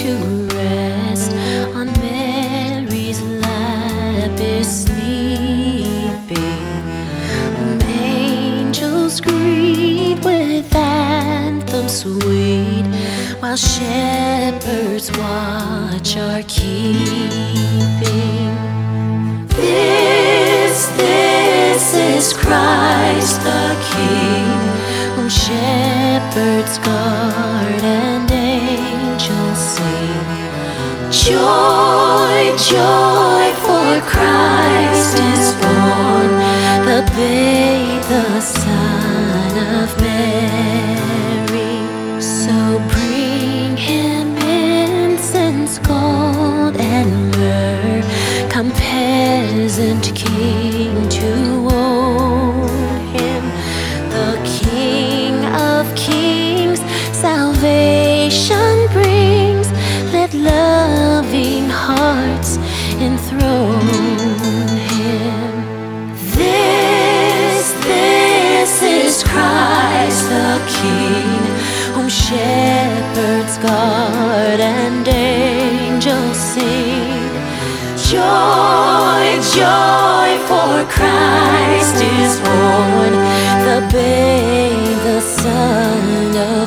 to rest on Mary's lap is sleeping. Angels greet with anthems sweet, while shepherds watch are keeping. This is Christ the King, whom shepherds guard and angels sing. Joy, joy, for Christ is born, the babe, the Son of Mary. So bring him incense, gold, and myrrh. Come, peasant king, to own him, the King of kings, salvation brings. Let loving hearts enthrone him. This is Christ the King, whom shepherds guard and angels sing. Joy, joy, for Christ is born, the babe, the Son of